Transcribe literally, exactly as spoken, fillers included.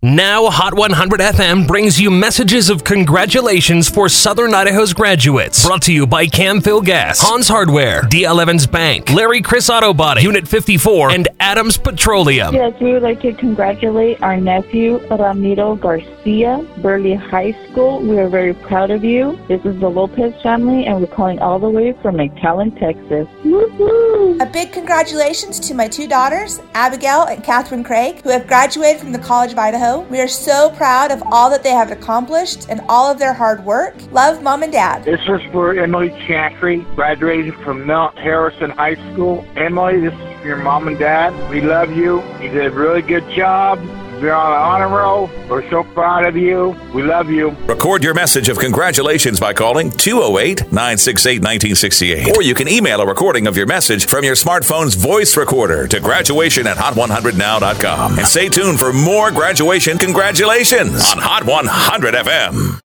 Now, Hot one hundred F M brings you messages of congratulations for Southern Idaho's graduates. Brought to you by Camfill Gas, Hans Hardware, D L Evans Bank, Larry Chris Auto Body, Unit fifty-four, and Adams Petroleum. Yes, we would like to congratulate our nephew, Ramiro Garcia, Burley High School. We are very proud of you. This is the Lopez family, and we're calling all the way from McAllen, Texas. Woo-hoo! A big congratulations to my two daughters, Abigail and Catherine Craig, who have graduated from the College of Idaho. We are so proud of all that they have accomplished and all of their hard work. Love, Mom and Dad. This is for Emily Chantry, graduated from Mount Harrison High School. Emily, this is for your mom and dad. We love you. You did a really good job. You're on the honor roll. We're so proud of you. We love you. Record your message of congratulations by calling two oh eight, nine six eight, one nine six eight. Or you can email a recording of your message from your smartphone's voice recorder to graduation at hot one hundred now dot com. And stay tuned for more graduation congratulations on Hot one hundred F M.